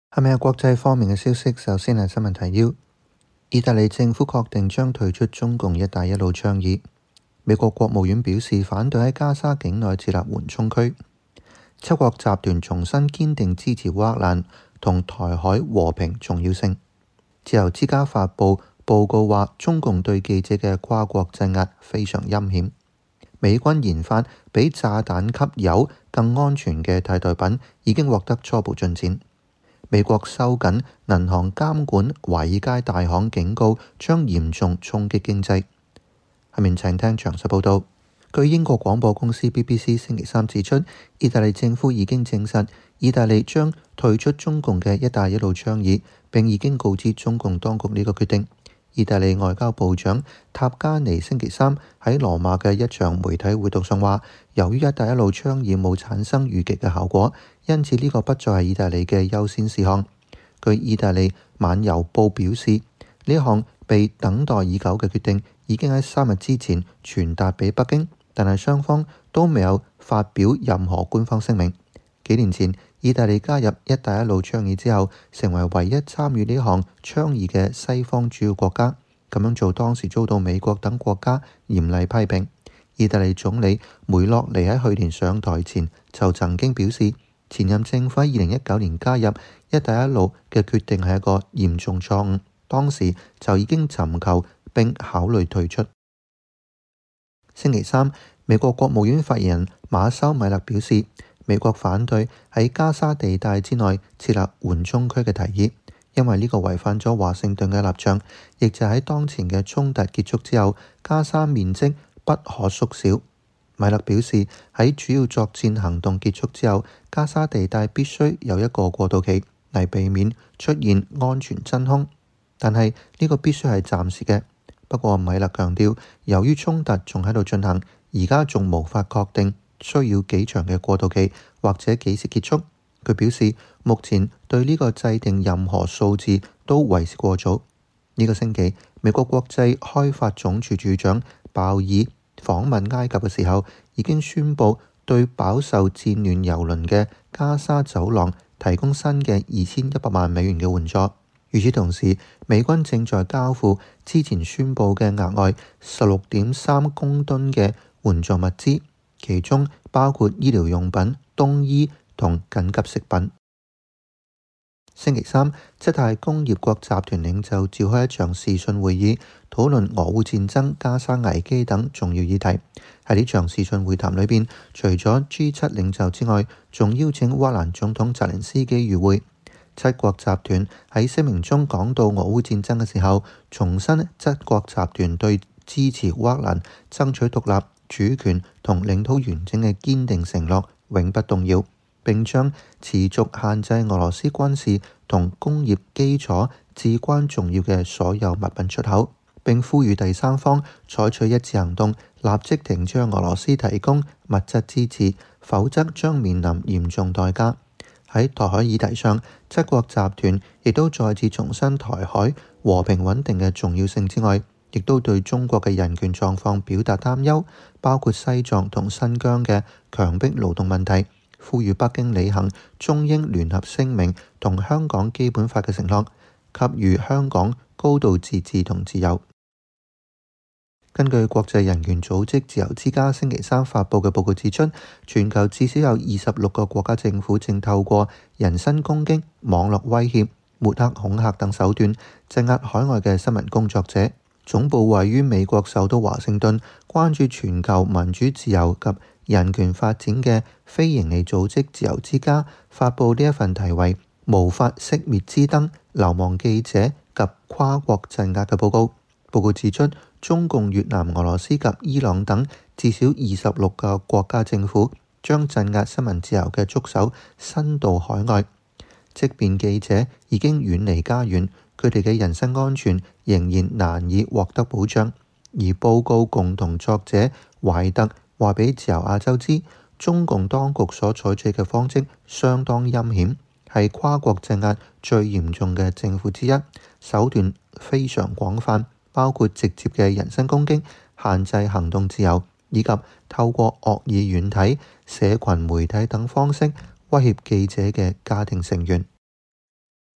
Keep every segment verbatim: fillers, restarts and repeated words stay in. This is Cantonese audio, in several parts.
係咪有國際方面嘅消息？首先係新聞提要：意大利政府確定將退出中共一帶一路倡議。美國國務院表示反對喺加沙境內設立緩衝區。七國集團重新堅定支持烏克蘭同台海和平重要性。自由之家發布報告話，中共對記者嘅跨國鎮壓非常陰險。美軍研發比炸彈級鈾更安全嘅替代品已經獲得初步進展。美國收緊銀行監管，華爾街大行警告將嚴重衝擊經濟。下面請聽詳細報道。據英國廣播公司 B B C 星期三指出，意大利政府已經證實意大利將退出中共嘅一帶一路倡議，並已經告知中共當局呢個決定。意大利外交部長塔加尼星期三喺羅馬嘅一場媒體會議上話，由於一帶一路倡議冇產生預期嘅效果，因此呢個不再係意大利嘅優先事項。據意大利晚郵報表示，呢項被等待已久嘅決定已經喺三日之前傳達俾北京，但係雙方都未有發表任何官方聲明。幾年前，意大利加入一帶一路倡議之後，成為唯一參與呢項倡議嘅西方主要國家。咁樣做當時遭到美國等國家嚴厲批評。意大利總理梅洛尼喺去年上台前就曾經表示，前任政府喺二零一九年加入一帶一路嘅決定係一個嚴重錯誤，當時就已經尋求並考慮退出。星期三，美國國務院發言人馬修米勒表示，美國反對喺加沙地帶之內設立緩衝區嘅提議，因為呢個違反咗華盛頓嘅立場，亦就喺當前嘅衝突結束之後，加沙面積不可縮小。米勒表示，喺主要作戰行動結束之後，加沙地帶必須有一個過渡期嚟避免出現安全真空，但係呢個必須係暫時嘅。不過米勒強調，由於衝突仲喺度進行，而家仲無法確定需要幾長嘅過渡期或者幾時結束。佢表示，目前對呢個制定任何數字都為時過早。呢個星期，美國國際開發總署署長鮑爾訪問埃及嘅時候，已經宣布對飽受戰亂蹂躪嘅加沙走廊提供新嘅二千一百萬美元嘅援助。與此同時，美軍正在交付之前宣布嘅額外十六點三公噸嘅援助物資，其中包括醫療用品、冬衣同緊急食品。星期三，七大工業國集團領袖召開一場視訊會議，討論俄烏戰爭、加沙危機等重要議題。喺呢場視訊會談裏邊，除咗 G 七領袖之外，仲邀請烏克蘭總統澤連斯基與會。七國集團喺聲明中講到俄烏戰爭嘅時候，重申七國集團對支持烏克蘭爭取獨立、主權同領土完整嘅堅定承諾永不動搖，並將持續限制俄羅斯軍事同工業基礎至關重要嘅所有物品出口，並呼籲第三方採取一致行動，立即停止向俄羅斯提供物質支持，否則將面臨嚴重代價。喺台海議題上，七國集團亦都再次重申台海和平穩定嘅重要性之外，亦都對中國嘅人權狀況表達擔憂，包括西藏同新疆嘅強迫勞動問題，呼籲北京履行中英聯合聲明同香港基本法嘅承諾，給予香港高度自治同自由。根據國際人權組織自由之家星期三發布嘅報告指出，全球至少有二十六個國家政府正透過人身攻擊、網絡威脅、抹黑、恐嚇等手段鎮壓海外嘅新聞工作者。總部位於美國首都華盛頓，關注全球民主自由及人權發展嘅非營利組織自由之家發布呢一份題為《無法熄滅之燈：流亡記者及跨國鎮壓》嘅報告。報告指出，中共、越南、俄羅斯及伊朗等至少二十六個國家政府將鎮壓新聞自由嘅觸手伸到海外。即便記者已經遠離家園，佢哋嘅人身安全仍然難以獲得保障。而報告共同作者懷特話俾自由亞洲知，中共當局所採取嘅方式相當陰險，係跨國鎮壓最嚴重嘅政府之一，手段非常廣泛，包括直接嘅人身攻擊、限制行動自由，以及透過惡意軟體、社群媒體等方式威脅記者嘅家庭成員。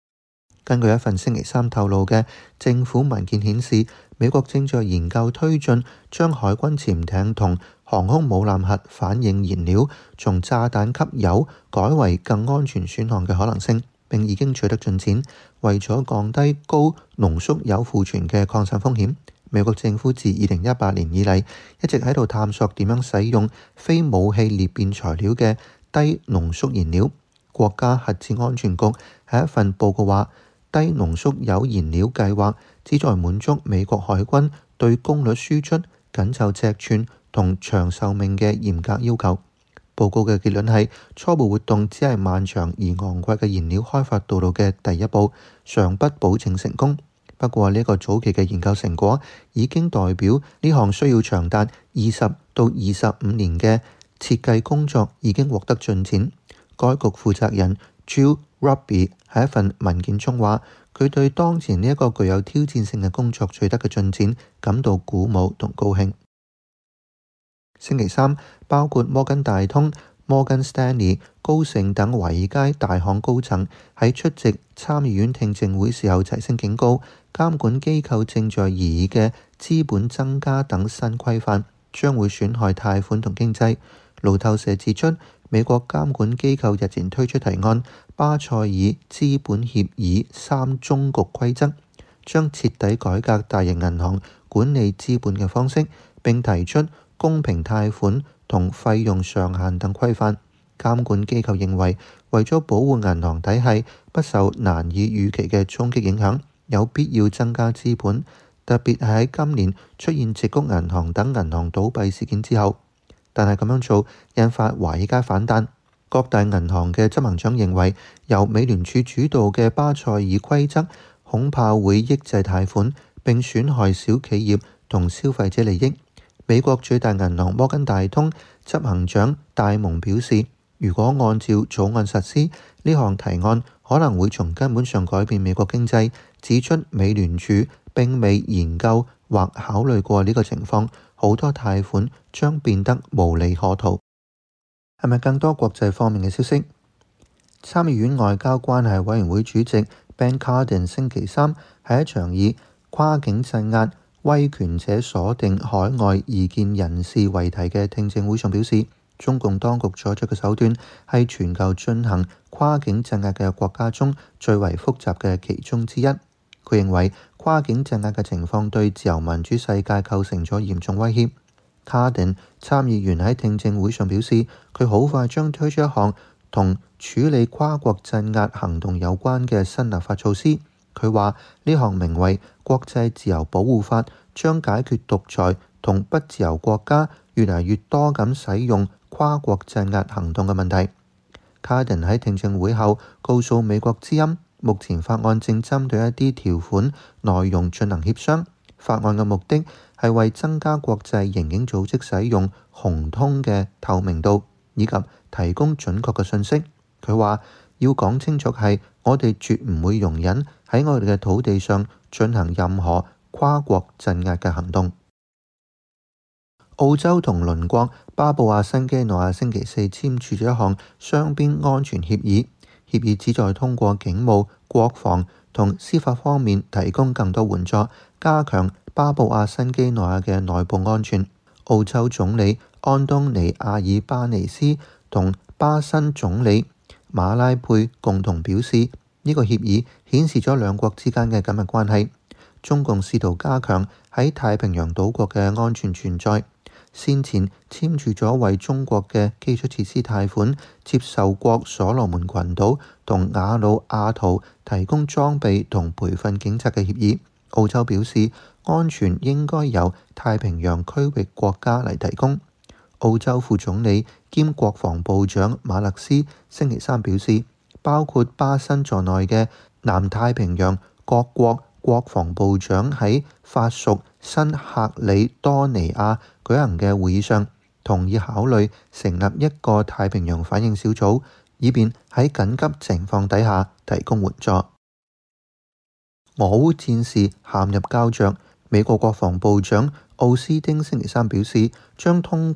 根據一份星期三透露嘅政府文件顯示，美國正在研究推進將海軍潛艇同航空母艦核反應燃料從炸彈級鈾改為更安全選項嘅可能性，並已經取得進展。為咗降低高濃縮鈾庫存嘅擴散風險，美國政府自二零一八年以嚟一直喺度探索點樣使用非武器裂變材料嘅低濃縮燃料。國家核子安全局喺一份報告話，低濃縮鈾燃料計劃旨在滿足美國海軍對功率輸出、緊湊尺寸同長壽命嘅嚴格要求。報告嘅結論係，初步活動只係漫長而昂貴嘅燃料開發道路嘅第一步，尚不保證成功。不過呢個早期嘅研究成果已經代表呢項需要長達二十到二十五年嘅設計工作已經獲得進展。該局負責人 Jill Rubby 喺一份文件中話，佢對當前呢一個具有挑戰性嘅工作取得嘅進展感到鼓舞同高興。星期三，包括摩根大通、摩根士丹利、高盛等華爾街大行高層喺出席參議院聽證會時候齊聲警告，監管機構正在擬議嘅資本增加等新規範將會損害貸款同經濟。路透社指出，美國監管機構日前推出提案，巴塞爾資本協議三中局規則，將徹底改革大型銀行管理資本嘅方式，並提出公平貸款同費用上限等規範。監管機構認為，為咗保護銀行體系不受難以預期嘅衝擊影響，有必要增加資本，特別係喺今年出現矽谷銀行等銀行倒閉事件之後。但係咁樣做引發華爾街反彈，各大銀行嘅執行長認為，由美聯儲主導嘅巴塞爾規則恐怕會抑制貸款並損害小企業同消費者利益。美國最大銀行摩根大通執行長戴蒙表示，如果按照草案實施，呢項提案可能會從根本上改變美國經濟，指出美聯儲並未研究或考慮過呢個情況，好多貸款將變得無利可圖。係咪更多國際方面嘅消息？參議院外交關係委員會主席 Ben Cardin 星期三喺一場以跨境鎮壓威權者鎖定海外異見人士為題嘅聽證會上表示，中共當局採取嘅手段係全球進行跨境鎮壓嘅國家中最為複雜嘅其中之一。佢認為跨境鎮壓嘅情況對自由民主世界構成咗嚴重威脅。卡丁參議員喺聽證會上表示，佢好快將推出一項同處理跨國鎮壓行動有關嘅新立法措施。佢話呢項名為《國際自由保護法》將解決獨裁同不自由國家越嚟越多咁使用跨國鎮壓行動嘅問題。卡丁喺聽證會後告訴美國之音，目前法案正針對一啲條款內容進行協商。法案嘅目的係為增加國際刑警組織使用紅通嘅透明度，以及提供準確嘅信息。佢話要講清楚係，我哋絕唔會容忍喺我哋嘅土地上進行任何跨國鎮壓嘅行動。澳洲同鄰國巴布亞新幾內亞星期四簽署咗一項雙邊安全協議，協議旨在通過警務、國防同司法方面提供更多援助，加強巴布亞新幾內亞嘅內部安全。澳洲總理安東尼阿爾巴尼斯同巴新總理馬拉佩共同表示，呢個協議顯示咗兩國之間嘅緊密關係。中共試圖加強喺太平洋島國嘅安全存在，先前簽署咗為中國嘅基礎設施貸款、接受國所羅門群島同瓦努阿圖提供裝備同培訓警察嘅協議。澳洲表示，安全應該由太平洋區域國家嚟提供。澳洲副總理兼國防部長馬勒斯星期三表示，包括巴新在內嘅南太平洋各國國防部長喺法屬新喀里多尼亞舉行嘅會議上，同意考慮成立一個太平洋反應小組，以便喺緊急情況底下提供援助。俄烏戰事陷入膠着，美國國防部長奧斯汀星期三表示，將通過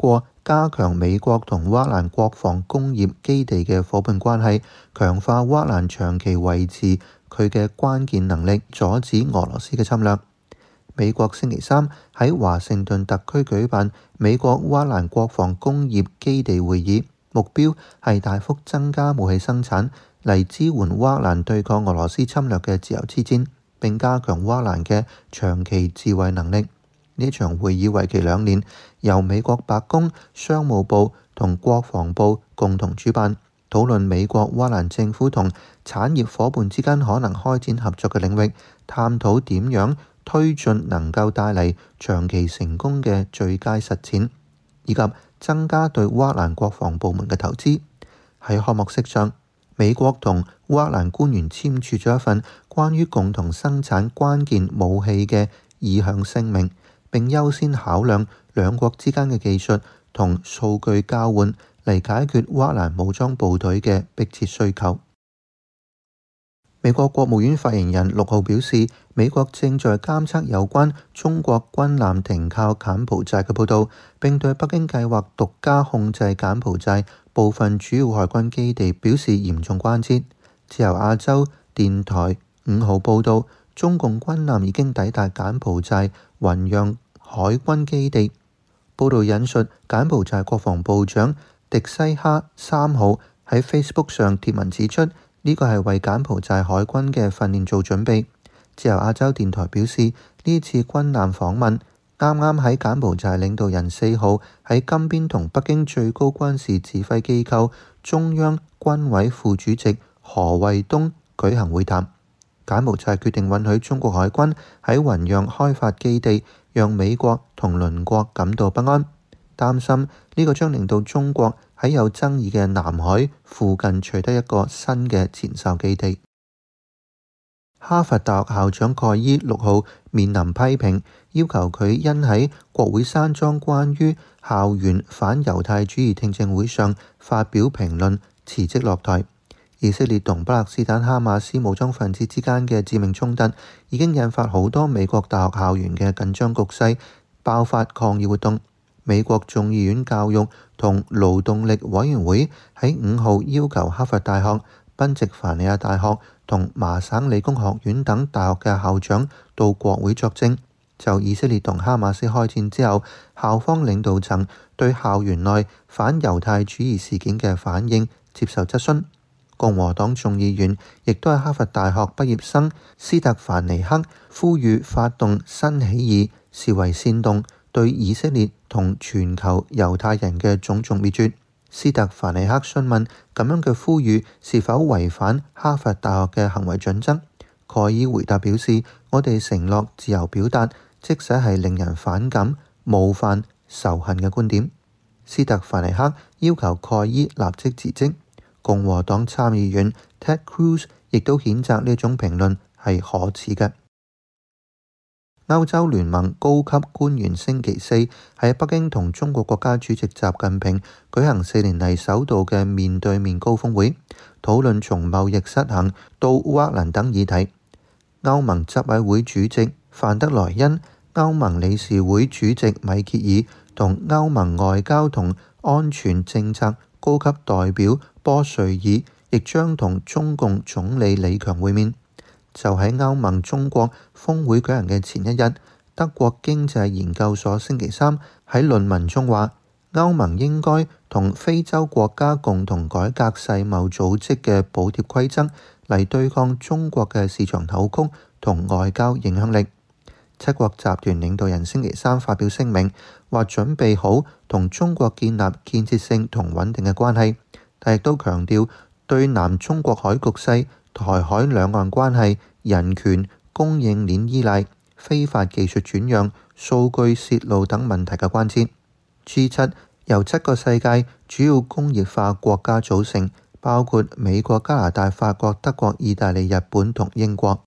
加強美國同烏克蘭國防工業基地嘅夥伴關係，強化烏克蘭長期維持佢嘅關鍵能力，阻止俄羅斯嘅侵略。美國星期三喺華盛頓特區舉辦美國烏克蘭國防工業基地會議，目標係大幅增加武器生產嚟支援烏克蘭對抗俄羅斯侵略嘅自由之戰，並加強烏克蘭嘅長期自衛能力。呢場會議為期兩年，由美國白宮、商務部同國防部共同主辦，討論美國烏克蘭政府同產業夥伴之間可能開展合作嘅領域，探討點樣推進能夠帶嚟長期成功嘅最佳實踐，以及增加對烏克蘭國防部門嘅投資。喺開幕式上，美國同烏克蘭官員簽署咗一份關於共同生產關鍵武器嘅意向聲明，並優先考量兩國之間嘅技術同數據交換嚟解決烏克蘭武裝部隊嘅迫切需求。美國國務院發言人六號表示，美國正在監測有關中國軍艦停靠柬埔寨嘅報導，並對北京計劃獨家控制柬埔寨部分主要海軍基地表示嚴重關切。自由亞洲電台五號報導，中共軍艦已經抵達柬埔寨雲壤海軍基地。報導引述柬埔寨國防部長迪西哈三號喺 Facebook 上貼文指出，呢個係為柬埔寨海軍嘅訓練做準備。自由亞洲電台表示，呢次軍艦訪問啱啱喺柬埔寨領導人四號喺金邊同北京最高軍事指揮機構中央軍委副主席何衛東舉行會談。柬埔寨決定允許中國海軍喺雲壤開發基地，讓美國同鄰國感到不安，擔心呢個將令到中國喺有爭議嘅南海附近取得一個新嘅前哨基地。哈佛大學校長蓋伊六號面臨批評，要求佢因喺國會山莊關於校園反猶太主義聽證會上發表評論辭職落台。以色列同巴勒斯坦哈馬斯武裝分子之間嘅致命衝突已經引發好多美國大學校園嘅緊張局勢，爆發抗議活動。美國眾議院教育同勞動力委員會喺五號要求哈佛大學、賓夕凡尼亞大學同麻省理工學院等大學嘅校長到國會作證，就以色列同哈馬斯開戰之後，校方領導層對校園內反猶太主義事件嘅反應接受質詢。共和黨眾議員亦都係哈佛大學畢業生斯特凡尼克呼籲發動新起義，視為煽動對以色列同全球猶太人嘅種族滅絕。斯特凡尼克詢問咁樣嘅呼籲是否違反哈佛大學嘅行為準則。蓋伊回答表示，我哋承諾自由表達，即使係令人反感、冒犯、仇恨嘅觀點。斯特凡尼克要求蓋伊立即辭職。共和黨參議員 Ted Cruz 亦都譴責呢種評論係可恥嘅。歐洲聯盟高級官員星期四喺北京同中國國家主席習近平舉行四年嚟首度嘅面對面高峰會，討論從貿易失衡到烏克蘭等議題。歐盟執委會主席范德萊恩、歐盟理事會主席米歇爾同歐盟外交同安全政策高級代表波瑞爾亦將同中共總理李強會面。就喺歐盟中國峰會舉行嘅前一日，德國經濟研究所星期三喺論文中話，歐盟應該同非洲國家共同改革世貿組織嘅補貼規則，嚟對抗中國嘅市場扭曲同外交影響力。七國集團領導人星期三發表聲明，話準備好同中國建立建設性同穩定嘅關係，但亦都強調對南中國海局勢、台海兩岸關係、人權、供應鏈依賴、非法技術轉讓、數據洩露等問題嘅關切。G 七由七個世界主要工業化國家組成，包括美國、加拿大、法國、德國、意大利、日本同英國。